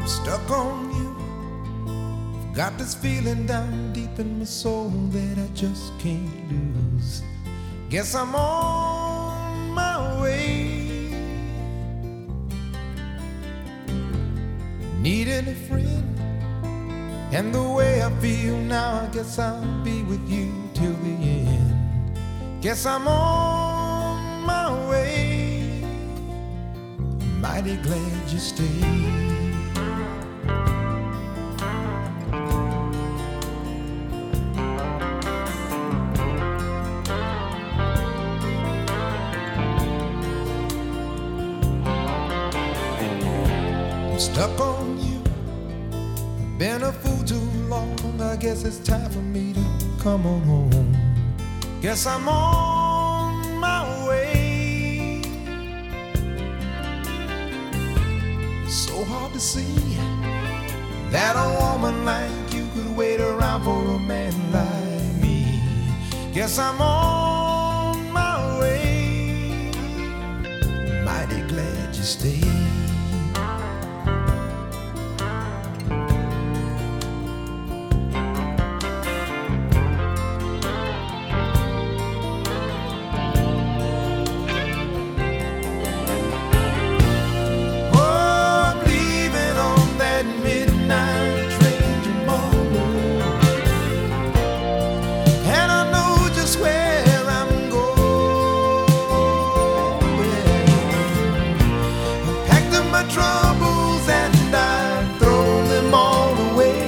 Stuck on you. Got this feeling down deep in my soul that I just can't lose. Guess I'm on my way. Needing a friend, and the way I feel now, I guess I'll be with you till the end. Guess I'm on my way. Mighty glad you stayed. Stuck on you. I've been a fool too long. I guess it's time for me to come on home. Guess I'm on my way. It's so hard to see that a woman like you could wait around for a man like me. Guess I'm on my way. Mighty glad you stayed. Troubles and I throw them all away.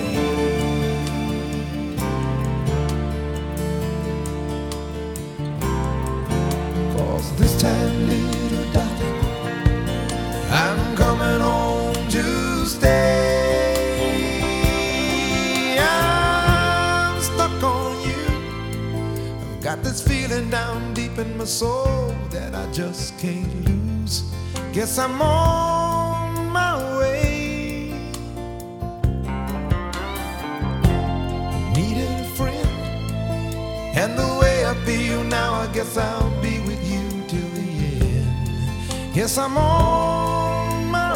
'Cause this time, little darling, I'm coming home to stay. I'm stuck on you. I've got this feeling down deep in my soul that I just can't lose. Guess I'm on my way. Needed a friend, and the way I feel now, I guess I'll be with you till the end. Guess I'm on my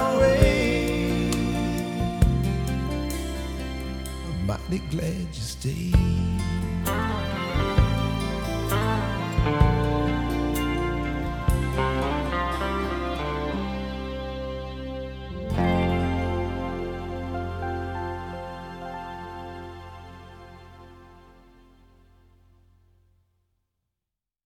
way. I'm mighty glad you stayed.